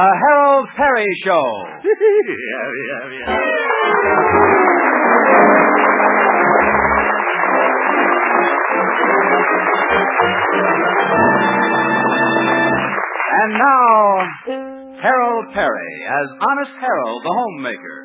Harold Perry Show. Yeah. And now, Harold Perry as Honest Harold, the homemaker.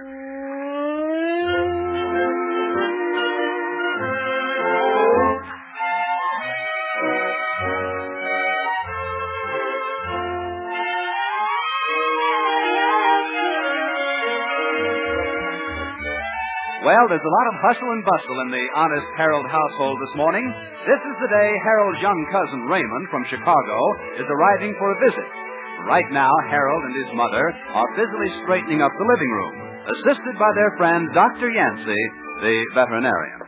Well, there's a lot of hustle and bustle in the Honest Harold household this morning. This is the day Harold's young cousin Raymond from Chicago is arriving for a visit. Right now, Harold and his mother are busily straightening up the living room, assisted by their friend Dr. Yancey, the veterinarian.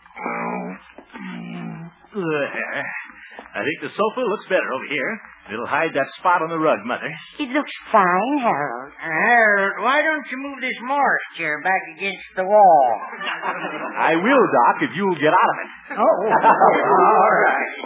I think the sofa looks better over here. It'll hide that spot on the rug, Mother. It looks fine, Harold. Harold, why don't you move this Morris chair back against the wall? I will, Doc, if you'll get out of it. Oh, all right.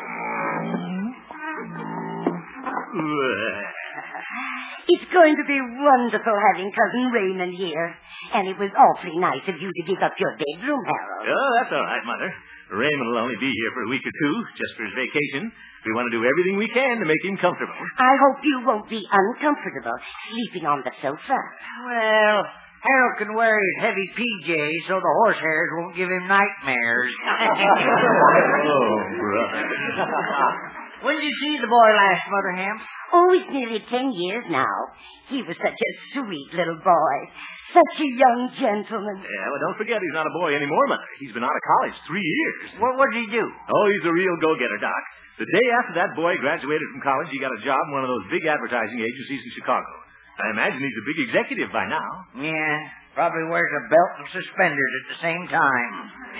It's going to be wonderful having Cousin Raymond here. And it was awfully nice of you to give up your bedroom, Harold. Oh, that's all right, Mother. Raymond will only be here for a week or two, just for his vacation. We want to do everything we can to make him comfortable. I hope you won't be uncomfortable sleeping on the sofa. Well, Harold can wear his heavy PJs so the horsehairs won't give him nightmares. Oh, brother. When did you see the boy last, Mother Ham? Oh, it's nearly 10 years now. He was such a sweet little boy. Such a young gentleman. Yeah, well, don't forget he's not a boy anymore, Mother. He's been out of college 3 years. What did he do? Oh, he's a real go-getter, Doc. The day after that boy graduated from college, he got a job in one of those big advertising agencies in Chicago. I imagine he's a big executive by now. Yeah, probably wears a belt and suspenders at the same time.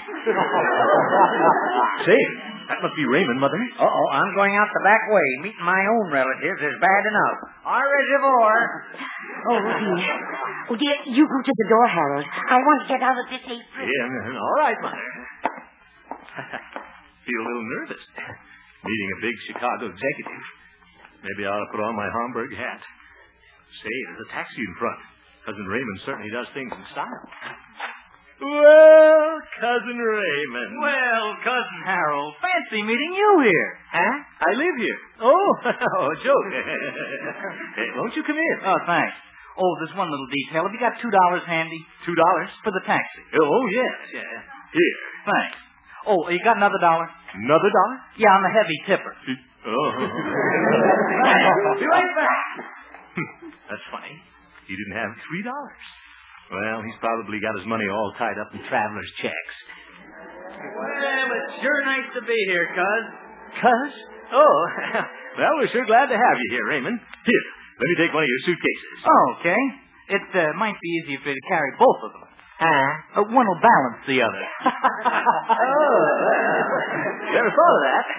Say, that must be Raymond, Mother. Uh-oh, I'm going out the back way. Meeting my own relatives is bad enough. Our reservoir. Oh, dear. Oh, dear, you go to the door, Harold. I want to get out of this apron. Yeah, all right, Mother. Feel a little nervous. Meeting a big Chicago executive. Maybe I ought to put on my Homburg hat. Say, there's a taxi in front. Cousin Raymond certainly does things in style. Well, Cousin Raymond. Well, Cousin Harold, fancy meeting you here. Huh? I live here. Oh, a joke. Hey, won't you come in? Oh, thanks. Oh, there's one little detail. Have you got $2 handy? $2? For the taxi. Oh, yes. Yeah. Here. Thanks. Oh, you got another $1? Another $1? Yeah, I'm a heavy tipper. Oh. Be right back. That's funny. He didn't have $3. Well, he's probably got his money all tied up in traveler's checks. Well, it's sure nice to be here, Cuz. Cuz? Oh, well, we're sure glad to have you here, Raymond. Here, let me take one of your suitcases. Oh, okay. It might be easier for you to carry both of them. One will balance the other. Oh, never thought of that.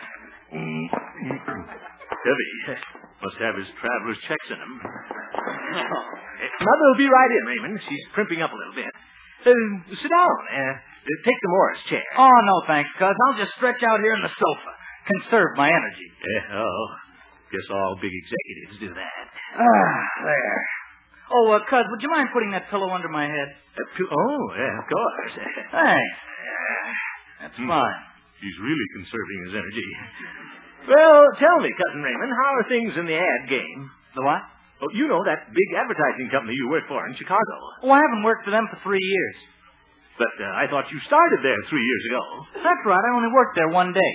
Heavy. Must have his traveler's checks in him. Mother will be right in, Raymond. She's primping up a little bit. Sit down. Take the Morris chair. Oh, no, thanks, Cuz. I'll just stretch out here on the sofa. Conserve my energy. Guess all big executives do that. There. Oh, Cuz, would you mind putting that pillow under my head? Yeah, of course. Thanks. That's fine. He's really conserving his energy. Well, tell me, Cousin Raymond, how are things in the ad game? The what? Oh, you know that big advertising company you work for in Chicago. Oh, I haven't worked for them for 3 years. But I thought you started there 3 years ago. That's right. I only worked there 1 day.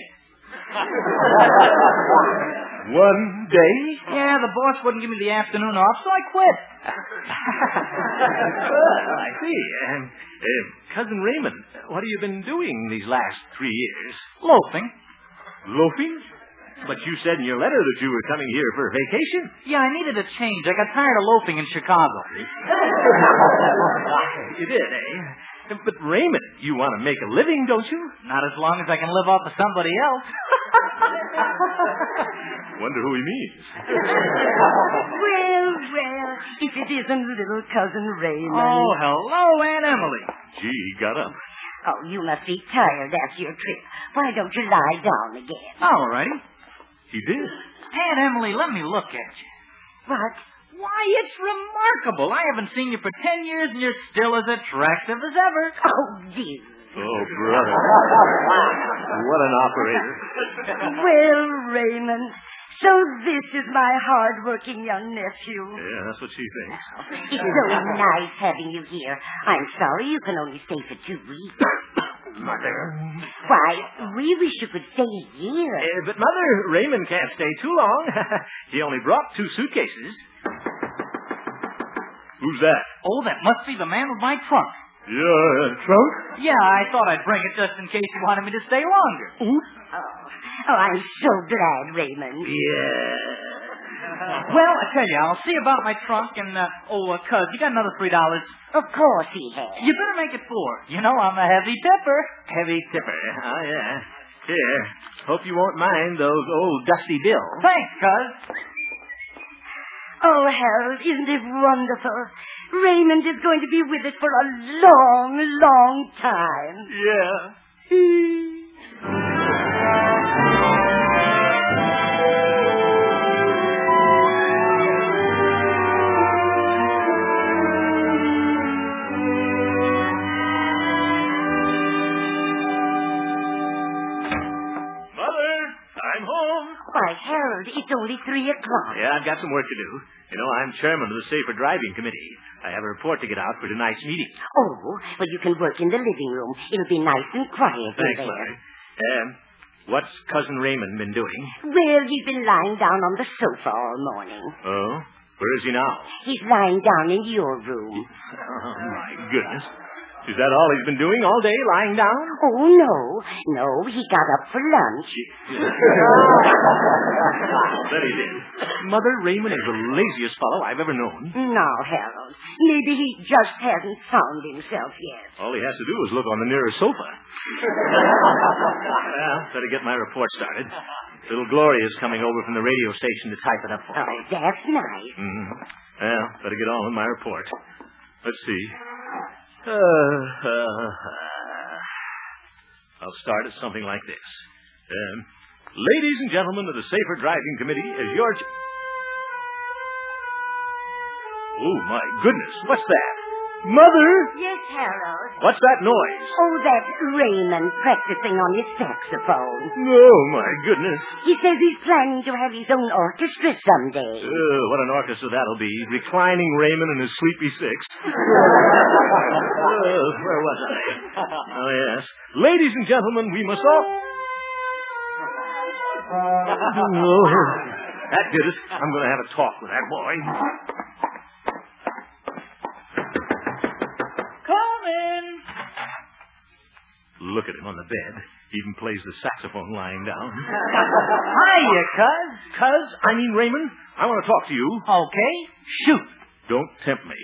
1 day? Yeah, the boss wouldn't give me the afternoon off, so I quit. I see. Cousin Raymond, what have you been doing these last 3 years? Loafing. Loafing? But you said in your letter that you were coming here for a vacation. Yeah, I needed a change. I got tired of loafing in Chicago. You did, eh? But Raymond, you want to make a living, don't you? Not as long as I can live off of somebody else. Wonder who he means. Well, if it isn't little Cousin Raymond. Oh, hello, Aunt Emily. Gee, he got up. Oh, you must be tired after your trip. Why don't you lie down again? All righty. He did. Aunt Emily, let me look at you. What? Why, it's remarkable. I haven't seen you for 10 years, and you're still as attractive as ever. Oh, dear. Oh, brother. What an operator. Well, Raymond, so this is my hard-working young nephew. Yeah, that's what she thinks. It's so nice having you here. I'm sorry you can only stay for 2 weeks. Mother. Why, we wish you could stay a year. But, Mother, Raymond can't stay too long. He only brought 2 suitcases. Who's that? Oh, that must be the man with my trunk. Your trunk? Yeah, I thought I'd bring it just in case you wanted me to stay longer. Oh, I'm so glad, Raymond. Yeah. Well, I tell you, I'll see about my trunk and, Cuz, you got another $3. Of course he has. You better make it 4. You know I'm a heavy tipper. Heavy tipper. Oh, yeah. Here. Hope you won't mind those old dusty bills. Thanks, Cuz. Oh, Harold, isn't it wonderful? Raymond is going to be with us for a long, long time. Yeah. Why, Harold, it's only 3 o'clock. Yeah, I've got some work to do. You know, I'm chairman of the Safer Driving Committee. I have a report to get out for tonight's meeting. Oh, well, you can work in the living room. It'll be nice and quiet Thanks, in there. Mother. What's Cousin Raymond been doing? Well, he's been lying down on the sofa all morning. Oh? Where is he now? He's lying down in your room. Oh, my goodness. Is that all he's been doing all day, lying down? Oh, no. No, he got up for lunch. That he did. Mother, Raymond is the laziest fellow I've ever known. Now, Harold, maybe he just hasn't found himself yet. All he has to do is look on the nearest sofa. Well, better get my report started. Little Gloria's coming over from the radio station to type it up for me. Oh, that's nice. Mm-hmm. Well, better get on with my report. Let's see. I'll start at something like this. Ladies and gentlemen of the Safer Driving Committee, as your... Oh, my goodness, what's that? Mother! Yes, Harold. What's that noise? Oh, that's Raymond practicing on his saxophone. Oh, my goodness. He says he's planning to have his own orchestra someday. What an orchestra that'll be. Reclining Raymond and his sleepy six. Where was I? Oh, yes. Ladies and gentlemen, we must all... Oh, that did it. I'm going to have a talk with that boy. Look at him on the bed. He even plays the saxophone lying down. Hiya, Cuz. Cuz, I mean Raymond, I want to talk to you. Okay, shoot. Don't tempt me.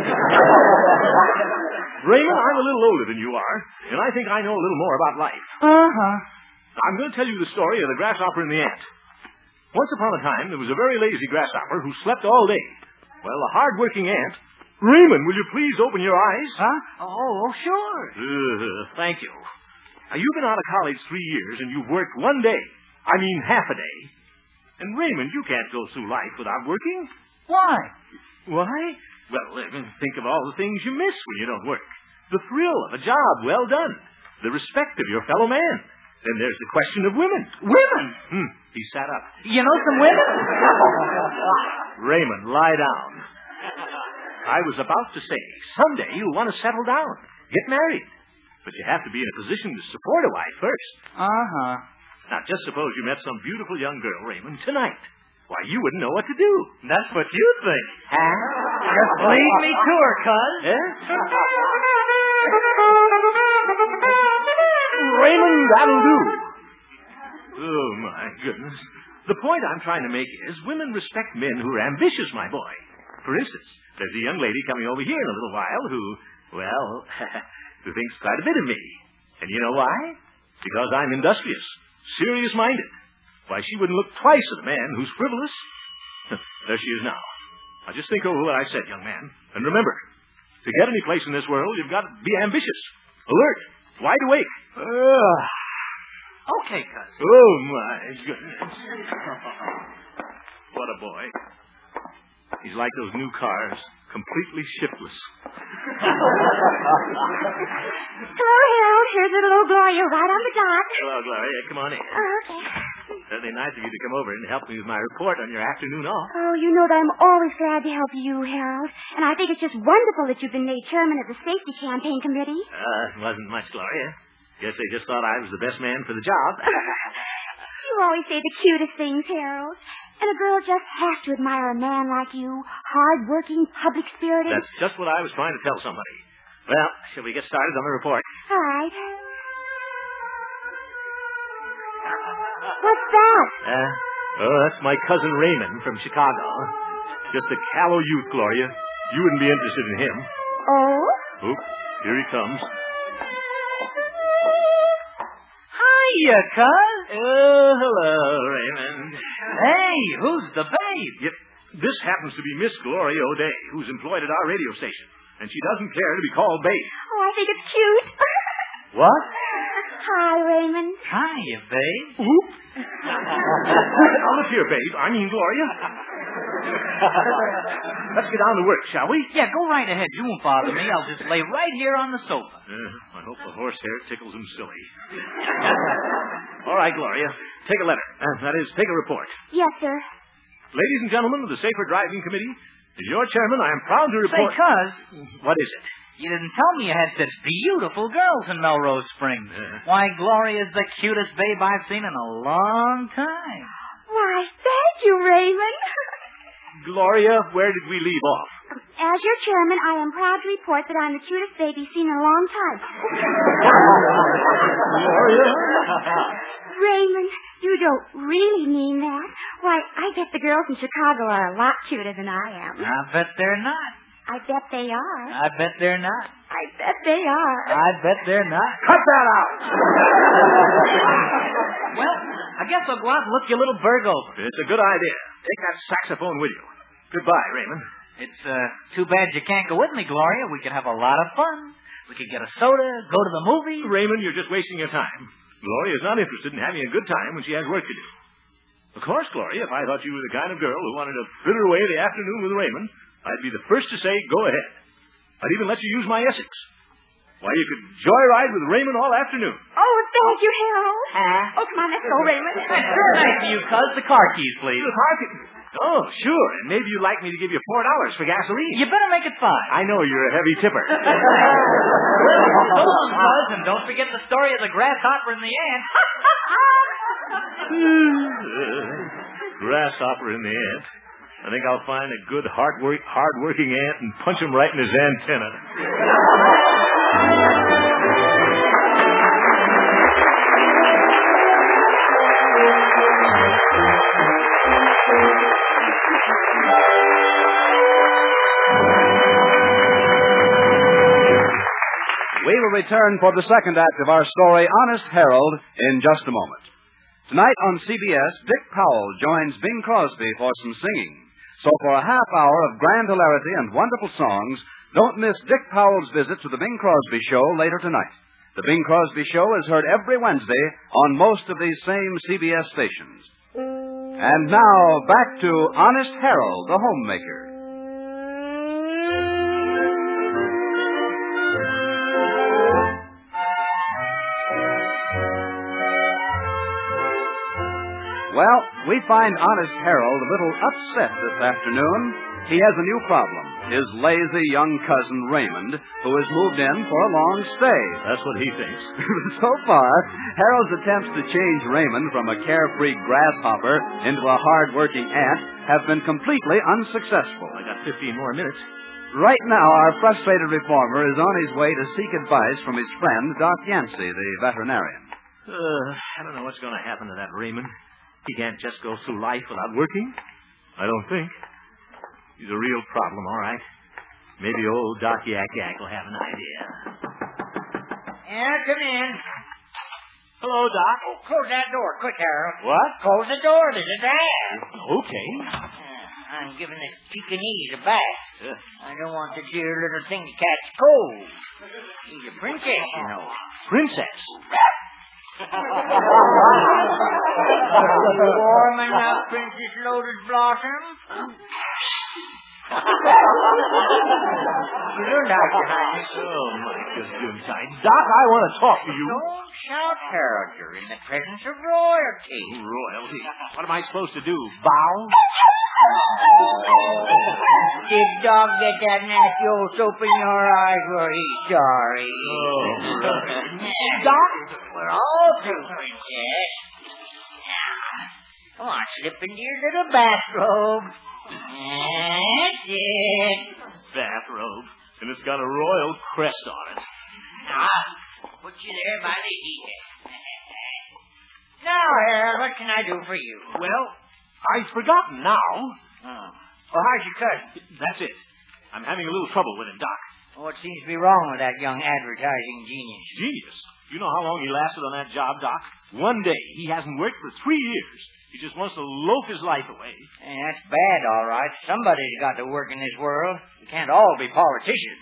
Raymond, I'm a little older than you are, and I think I know a little more about life. Uh-huh. I'm going to tell you the story of the grasshopper and the ant. Once upon a time, there was a very lazy grasshopper who slept all day. Well, the hard-working ant... Raymond, will you please open your eyes? Huh? Oh, sure. Thank you. Now, you've been out of college 3 years, and you've worked 1 day. I mean, half a day. And, Raymond, you can't go through life without working. Why? Why? Well, think of all the things you miss when you don't work. The thrill of a job well done. The respect of your fellow man. Then there's the question of women. Women? He sat up. You know some women? Raymond, lie down. I was about to say, someday you'll want to settle down, get married. But you have to be in a position to support a wife first. Uh-huh. Now, just suppose you met some beautiful young girl, Raymond, tonight. Why, you wouldn't know what to do. That's what you think. Huh? Just lead me to her, Cuz. Raymond, that'll do. Oh, my goodness. The point I'm trying to make is women respect men who are ambitious, my boy. For instance, there's a young lady coming over here in a little while who thinks quite a bit of me. And you know why? Because I'm industrious, serious-minded. Why, she wouldn't look twice at a man who's frivolous. There she is now. Now, just think over what I said, young man. And remember, to get any place in this world, you've got to be ambitious, alert, wide awake. Okay, Cuz. Oh, my goodness. What a boy. He's like those new cars, completely shiftless. Hello, Harold. Here's little old Gloria right on the dot. Hello, Gloria. Come on in. Oh, okay. Certainly nice of you to come over and help me with my report on your afternoon off. Oh, you know that I'm always glad to help you, Harold. And I think it's just wonderful that you've been made chairman of the safety campaign committee. It wasn't much, Gloria. Guess they just thought I was the best man for the job. You always say the cutest things, Harold. And a girl just has to admire a man like you, hard-working, public-spirited. That's just what I was trying to tell somebody. Well, shall we get started on the report? All right. What's that? That's my cousin Raymond from Chicago. Just a callow youth, Gloria. You wouldn't be interested in him. Oh? Oop, here he comes. Hiya, cuz. Oh, hello, Raymond. Hey, who's the babe? Yep. This happens to be Miss Gloria O'Day, who's employed at our radio station. And she doesn't care to be called babe. Oh, I think it's cute. What? Hi, Raymond. Hiya, babe. Oop. Now, look here, babe. I mean, Gloria. Let's get on to work, shall we? Yeah, go right ahead. You won't bother me. I'll just lay right here on the sofa. I hope the horsehair tickles him silly. All right, Gloria. Take a letter. That is, take a report. Yes, sir. Ladies and gentlemen of the Safer Driving Committee, as your chairman, I am proud to report... Say, cuz, What is it? you didn't tell me you had such beautiful girls in Melrose Springs. Why, Gloria's the cutest babe I've seen in a long time. Why, thank you, Raymond. Gloria, where did we leave off? As your chairman, I am proud to report that I'm the cutest baby seen in a long time. Gloria? Raymond, you don't really mean that. Why, I bet the girls in Chicago are a lot cuter than I am. I bet they're not. I bet they are. I bet they're not. I bet they are. I bet they're not. Cut that out! Well, I guess I'll go out and look your little burg over. It's a good idea. Take that saxophone with you. Goodbye, Raymond. It's too bad you can't go with me, Gloria. We could have a lot of fun. We could get a soda, go to the movies. Raymond, you're just wasting your time. Gloria's not interested in having a good time when she has work to do. Of course, Gloria, if I thought you were the kind of girl who wanted to fritter away the afternoon with Raymond, I'd be the first to say, go ahead. I'd even let you use my Essex. Why, you could joyride with Raymond all afternoon. Oh, thank you, Harold. Oh, come on, let's go, Raymond. Sure, nice of you, cuz. The car keys, please. The car key. Oh, sure. And maybe you'd like me to give you $4 for gasoline. You better make it 5. I know you're a heavy tipper. So long, cuz, and don't forget the story of the grasshopper and the ant. Grasshopper and the ant. I think I'll find a good, hard-working ant and punch him right in his antenna. We will return for the second act of our story, Honest Harold, in just a moment. Tonight on CBS, Dick Powell joins Bing Crosby for some singing. So for a half hour of grand hilarity and wonderful songs, don't miss Dick Powell's visit to the Bing Crosby Show later tonight. The Bing Crosby Show is heard every Wednesday on most of these same CBS stations. And now, back to Honest Harold, the homemaker. Well, we find Honest Harold a little upset this afternoon. He has a new problem. His lazy young cousin, Raymond, who has moved in for a long stay. That's what he thinks. So far, Harold's attempts to change Raymond from a carefree grasshopper into a hard-working ant have been completely unsuccessful. I got 15 more minutes. Right now, our frustrated reformer is on his way to seek advice from his friend, Doc Yancey, the veterinarian. I don't know what's going to happen to that Raymond. He can't just go through life without working. I don't think. He's a real problem, all right. Maybe old Doc Yak will have an idea. Yeah, come in. Hello, Doc. Oh, close that door, quick, Harold. What? Close the door. There's a dad. Okay. I'm giving this Pekingese a bath. I don't want the dear little thing to catch cold. He's a princess, you know. Princess? Warm enough, Princess Lotus Blossom? You don't like to hide. Oh, my goodness. Doc, I want to talk to you. Don't shout, Harold. You're in the presence of royalty. Royalty? What am I supposed to do? Bow? Did Dog get that nasty old soap in your eyes? Well, he's sorry. Oh, brother. Doc, we're all through, Princess. Now, come on, slip into your little bathrobe. That's it. Bathrobe. And it's got a royal crest on it. Put you there by the heater. Now, Harold, what can I do for you? Well, I've forgotten now. Oh, how's your cousin? That's it. I'm having a little trouble with him, Doc. What seems to be wrong with that young advertising genius? Genius. You know how long he lasted on that job, Doc? One day. He hasn't worked for 3 years. He just wants to loaf his life away. Hey, that's bad, all right. Somebody's got to work in this world. We can't all be politicians.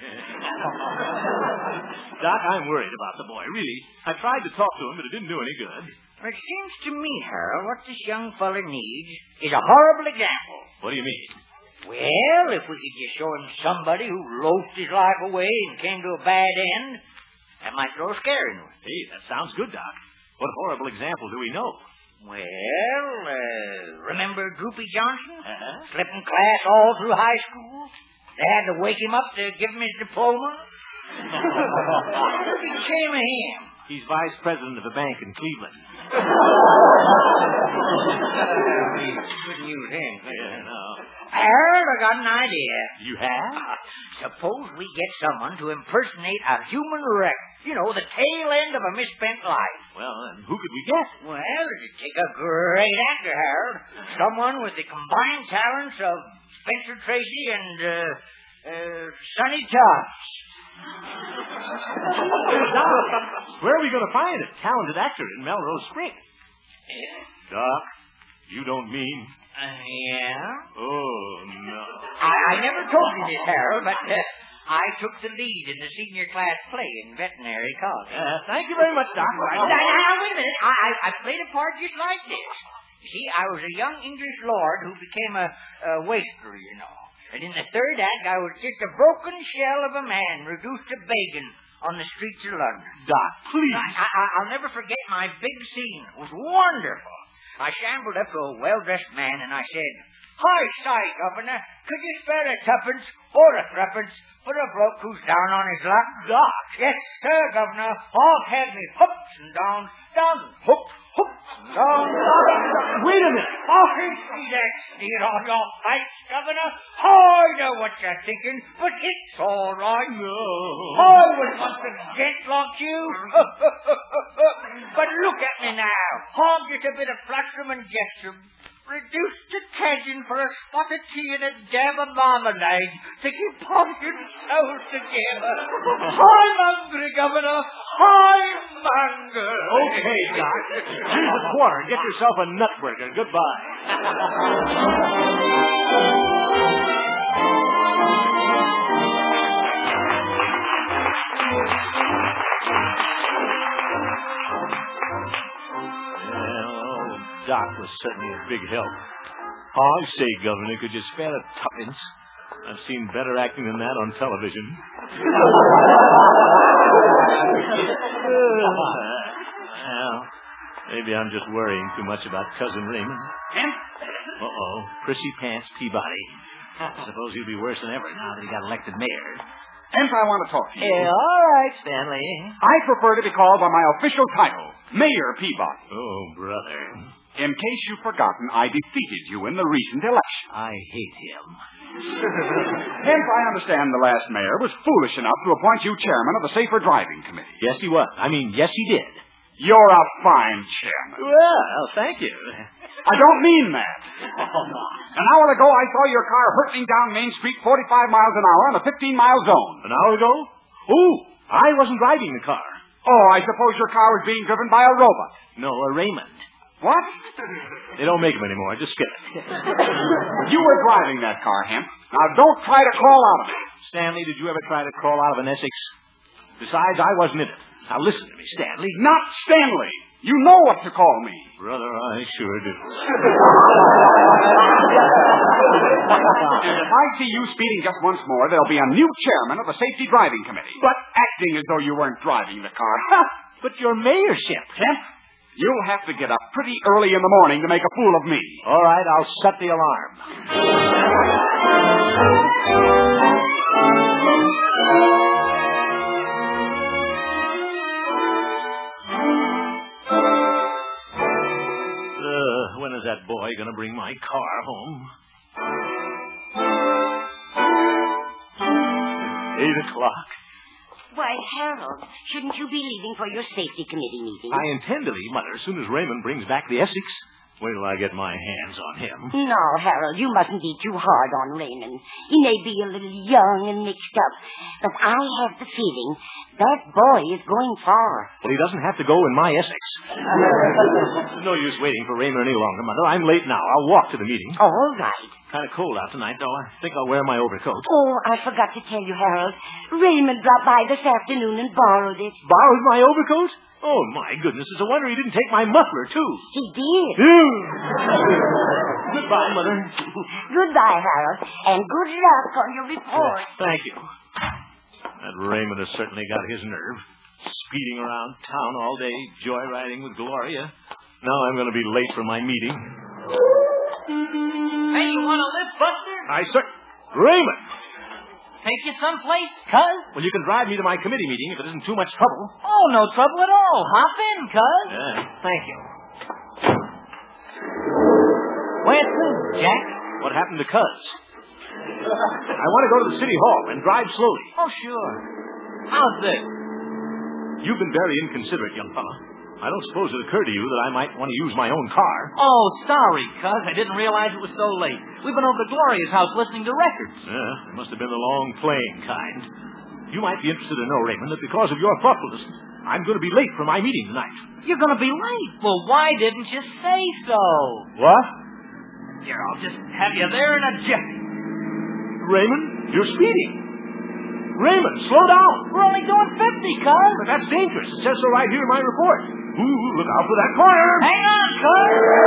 Doc, I'm worried about the boy, really. I tried to talk to him, but it didn't do any good. It seems to me, Harold, what this young fella needs is a horrible example. What do you mean? Well, if we could just show him somebody who loafed his life away and came to a bad end, that might throw a scare into him. Hey, that sounds good, Doc. What horrible example do we know? Well, remember Droopy Johnson? Uh-huh. Slipping class all through high school? They had to wake him up to give him his diploma. What became of him? He's vice president of a bank in Cleveland. Couldn't use him. Yeah, no. Harold, I got an idea. You have? Suppose we get someone to impersonate a human wreck. You know, the tail end of a misspent life. Well, and who could we get? Well, it'd take a great actor, Harold. Someone with the combined talents of Spencer Tracy and Sonny Tufts. Doc, where are we going to find a talented actor in Melrose Springs? Doc, you don't mean... Yeah? Oh, no. I never told you this, Harold, but I took the lead in the senior class play in veterinary college. Thank you very much, Doc. Now, wait a minute. I played a part just like this. You see, I was a young English lord who became a waster, you know. And in the third act, I was just a broken shell of a man reduced to begging on the streets of London. Doc, please. I'll never forget my big scene. It was wonderful. I shambled up to a well-dressed man and I said, "Hi, sorry, Governor. Could you spare a tuppence or a threepence for a bloke who's down on his luck?" Doc. "Yes, sir, Governor. All had me hoops and downs, hoops and down. Wait a minute. Oh, see that sneer on your face, Governor? I know what you're thinking, but it's all right. No. I was once a gent like you. But look at me now. I'm just a bit of flustrum and jetsam, reduced to cadging for a spot of tea and a dab of marmalade to keep body and soul together. I'm hungry, Governor. I'm hungry. Okay, Doc. Here's a quarter. Get yourself a nut burger. Goodbye. Doc was certainly a big help. Oh, I say, Governor, could you spare a tuppence? I've seen better acting than that on television. Well, maybe I'm just worrying too much about Cousin Raymond. Uh-oh, Prissy Pants Peabody. I suppose he'll be worse than ever now that he got elected mayor. Hemp, I want to talk to you. Yeah, all right, Stanley. I prefer to be called by my official title, Mayor Peabody. Oh, brother. In case you've forgotten, I defeated you in the recent election. I hate him. Hemp, I understand the last mayor was foolish enough to appoint you chairman of the Safer Driving Committee. Yes, he was. Yes, he did. You're a fine chairman. Well, thank you. I don't mean that. An hour ago, I saw your car hurtling down Main Street 45 miles an hour on a 15-mile zone. An hour ago? Oh, I wasn't driving the car. Oh, I suppose your car was being driven by a robot. No, a Raymond. What? They don't make them anymore. Just skip it. You were driving that car, Hemp. Now, don't try to crawl out of it. Stanley, did you ever try to crawl out of an Essex? Besides, I wasn't in it. Now, listen to me, Stanley. Not Stanley. You know what to call me. Brother, I sure do. And if I see you speeding just once more, there'll be a new chairman of the Safety Driving Committee. But acting as though you weren't driving the car. But your mayorship, Kemp. You'll have to get up pretty early in the morning to make a fool of me. All right, I'll set the alarm. When is that boy going to bring my car home? 8 o'clock. Why, Harold, shouldn't you be leaving for your safety committee meeting? I intend to leave, Mother, as soon as Raymond brings back the Essex. Wait till I get my hands on him. No, Harold, you mustn't be too hard on Raymond. He may be a little young and mixed up, but I have the feeling that boy is going far. Well, he doesn't have to go in my Essex. There's no use waiting for Raymond any longer, Mother. I'm late now. I'll walk to the meeting. All right. Kind of cold out tonight, though. I think I'll wear my overcoat. Oh, I forgot to tell you, Harold. Raymond dropped by this afternoon and borrowed it. Borrowed my overcoat? Oh, my goodness. It's a wonder he didn't take my muffler, too. He did. Goodbye, Mother. Goodbye, Harold, and good luck on your report. Thank you. That Raymond has certainly got his nerve. Speeding around town all day, joyriding with Gloria. Now I'm going to be late for my meeting. Hey, you want to lift, Buster? Sir. Raymond! Take you someplace, cuz? Well, you can drive me to my committee meeting if it isn't too much trouble. Oh, no trouble at all. Hop in, cuz. Thank you. Where to, Jack? What happened to Cuz? I want to go to the city hall and drive slowly. Oh, sure. How's this? You've been very inconsiderate, young fella. I don't suppose it occurred to you that I might want to use my own car. Oh, sorry, cuz. I didn't realize it was so late. We've been over to Gloria's house listening to records. Yeah, it must have been the long playing kind. You might be interested to know, Raymond, that because of your thoughtfulness, I'm going to be late for my meeting tonight. You're going to be late? Well, why didn't you say so? What? Here, I'll just have you there in a jiffy. Raymond, you're speeding. Raymond, slow down. We're only doing 50, cuz. But that's dangerous. It says so right here in my report. Ooh, look out for that corner. Hang on, cuz.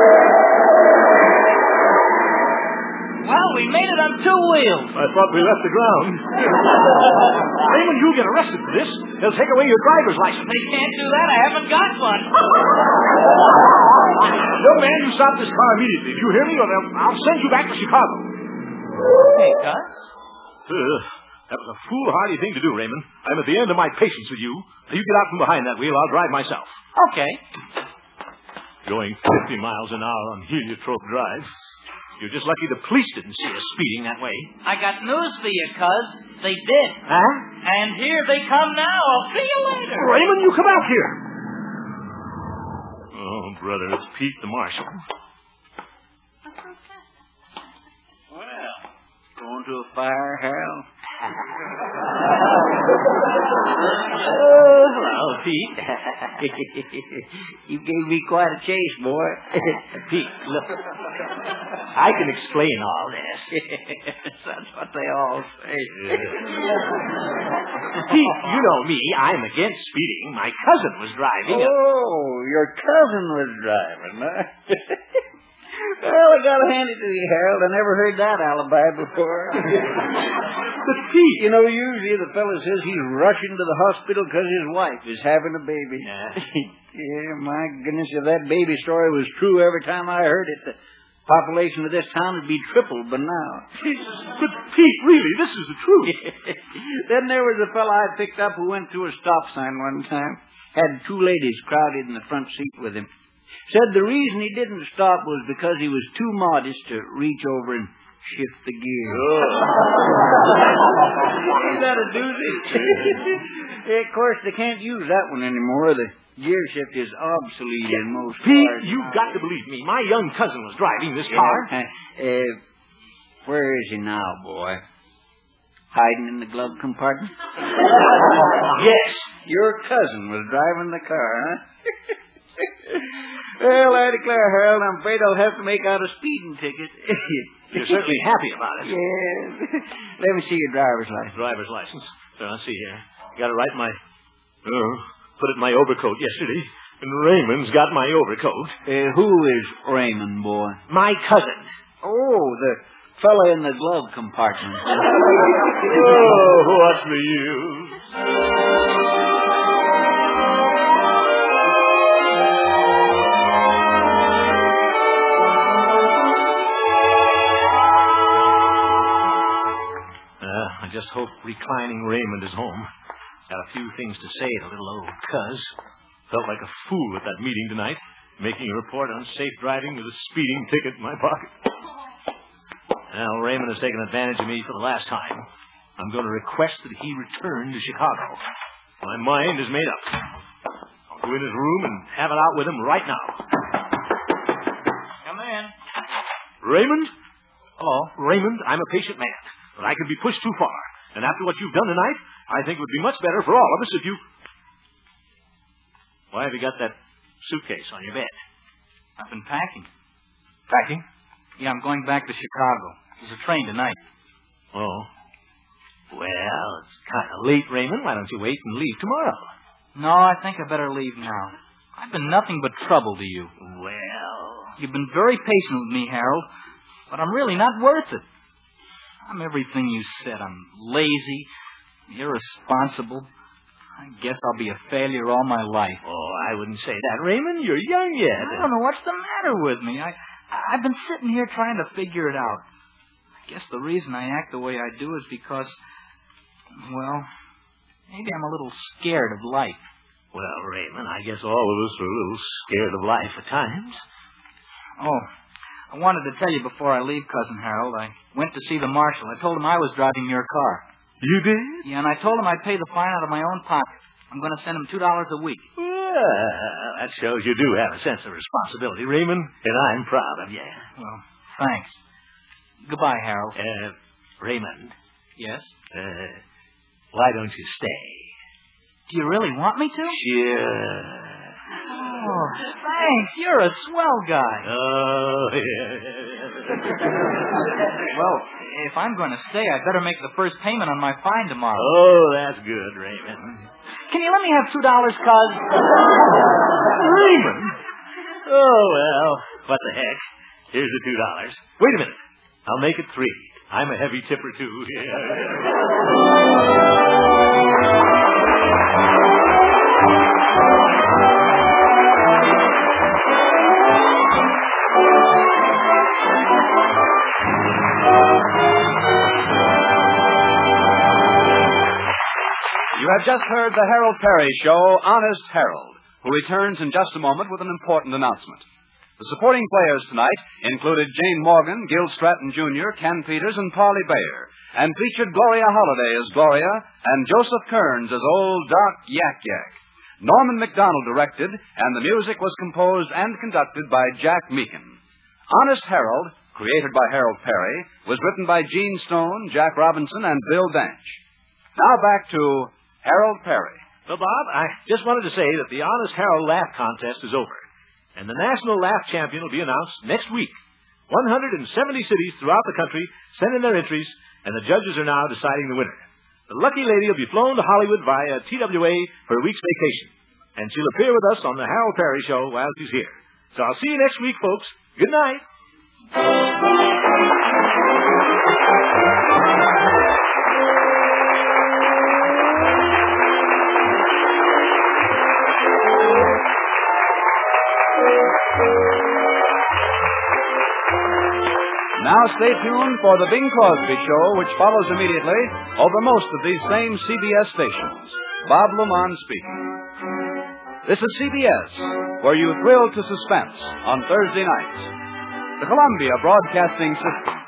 Well, we made it on 2 wheels. I thought we left the ground. Raymond, you'll get arrested for this. They'll take away your driver's license. They can't do that. I haven't got one. Young man, you stop this car immediately. Do you hear me? Or I'll send you back to Chicago. Hey, cuz. That was a foolhardy thing to do, Raymond. I'm at the end of my patience with you. You get out from behind that wheel. I'll drive myself. Okay. Going 50 miles an hour on Heliotrope Drive. You're just lucky the police didn't see us speeding that way. I got news for you, cuz. They did. Huh? And here they come now. I'll see you later. Raymond, you come out here. Oh, brother, it's Pete the marshal. Well, going to a fire, Harold? Oh, hello, Pete. You gave me quite a chase, boy. Pete, look. I can explain all this. That's what they all say. Pete, you know me. I'm against speeding. My cousin was driving. Oh, your cousin was driving, huh? Well, I gotta hand it to you, Harold. I never heard that alibi before. But, Pete... You know, usually the fellow says he's rushing to the hospital because his wife is having a baby. Yeah, my goodness, if that baby story was true every time I heard it, the population of this town would be tripled by now. But, Pete, really, this is the truth. Then there was a fellow I picked up who went through a stop sign one time. Had 2 ladies crowded in the front seat with him. Said the reason he didn't stop was because he was too modest to reach over and shift the gear. Ain't that a doozy? Of course, they can't use that one anymore. The gear shift is obsolete in most cars. Pete, you've got to believe me. My young cousin was driving this car. Where is he now, boy? Hiding in the glove compartment? Yes. Your cousin was driving the car, huh? Well, I declare, Harold, I'm afraid I'll have to make out a speeding ticket. You're certainly happy about it. Yes. Let me see your driver's license. Driver's license. I'll see here. Got it right in my... put it in my overcoat yesterday. And Raymond's got my overcoat. Who is Raymond, boy? My cousin. Oh, the fella in the glove compartment. Oh, what's the use? I just hope reclining Raymond is home. Got a few things to say to little old Cuz. Felt like a fool at that meeting tonight, making a report on safe driving with a speeding ticket in my pocket. Well, Raymond has taken advantage of me for the last time. I'm going to request that he return to Chicago. My mind is made up. I'll go in his room and have it out with him right now. Come in. Raymond? Hello. Raymond, I'm a patient man, but I could be pushed too far. And after what you've done tonight, I think it would be much better for all of us if you... Why have you got that suitcase on your bed? I've been packing. Packing? Yeah, I'm going back to Chicago. There's a train tonight. Oh. Well, it's kind of late, Raymond. Why don't you wait and leave tomorrow? No, I think I better leave now. I've been nothing but trouble to you. Well... You've been very patient with me, Harold, but I'm really not worth it. I'm everything you said. I'm lazy, irresponsible. I guess I'll be a failure all my life. Oh, I wouldn't say that, Raymond. You're young yet. I don't know what's the matter with me. I've been sitting here trying to figure it out. I guess the reason I act the way I do is because, well, maybe I'm a little scared of life. Well, Raymond, I guess all of us are a little scared of life at times. Oh, I wanted to tell you before I leave, Cousin Harold. I went to see the marshal. I told him I was driving your car. You did? Yeah, and I told him I'd pay the fine out of my own pocket. I'm going to send him $2 a week. Well, that shows you do have a sense of responsibility, Raymond, and I'm proud of you. Well, thanks. Goodbye, Harold. Raymond. Yes? Why don't you stay? Do you really want me to? Sure. Oh, thanks. You're a swell guy. Oh, yeah. Well, if I'm going to stay, I'd better make the first payment on my fine tomorrow. Oh, that's good, Raymond. Can you let me have $2, Cuz? Raymond? Oh, well, what the heck. Here's the $2. Wait a minute. I'll make it 3. I'm a heavy tipper, too. You have just heard the Harold Perry Show, Honest Harold, who returns in just a moment with an important announcement. The supporting players tonight included Jane Morgan, Gil Stratton Jr., Ken Peters, and Parley Bayer, and featured Gloria Holliday as Gloria and Joseph Kearns as Old Doc Yak Yak. Norman McDonald directed, and the music was composed and conducted by Jack Meakin. Honest Harold, created by Harold Perry, was written by Gene Stone, Jack Robinson, and Bill Danch. Now back to Harold Perry. Well, Bob, I just wanted to say that the Honest Harold Laugh Contest is over, and the National Laugh Champion will be announced next week. 170 cities throughout the country sent in their entries, and the judges are now deciding the winner. The lucky lady will be flown to Hollywood via TWA for a week's vacation, and she'll appear with us on the Harold Perry Show while she's here. So I'll see you next week, folks. Good night. Now stay tuned for the Bing Crosby Show, which follows immediately over most of these same CBS stations. Bob Lamont speaking. This is CBS, where you thrill to suspense on Thursday nights. The Columbia Broadcasting System.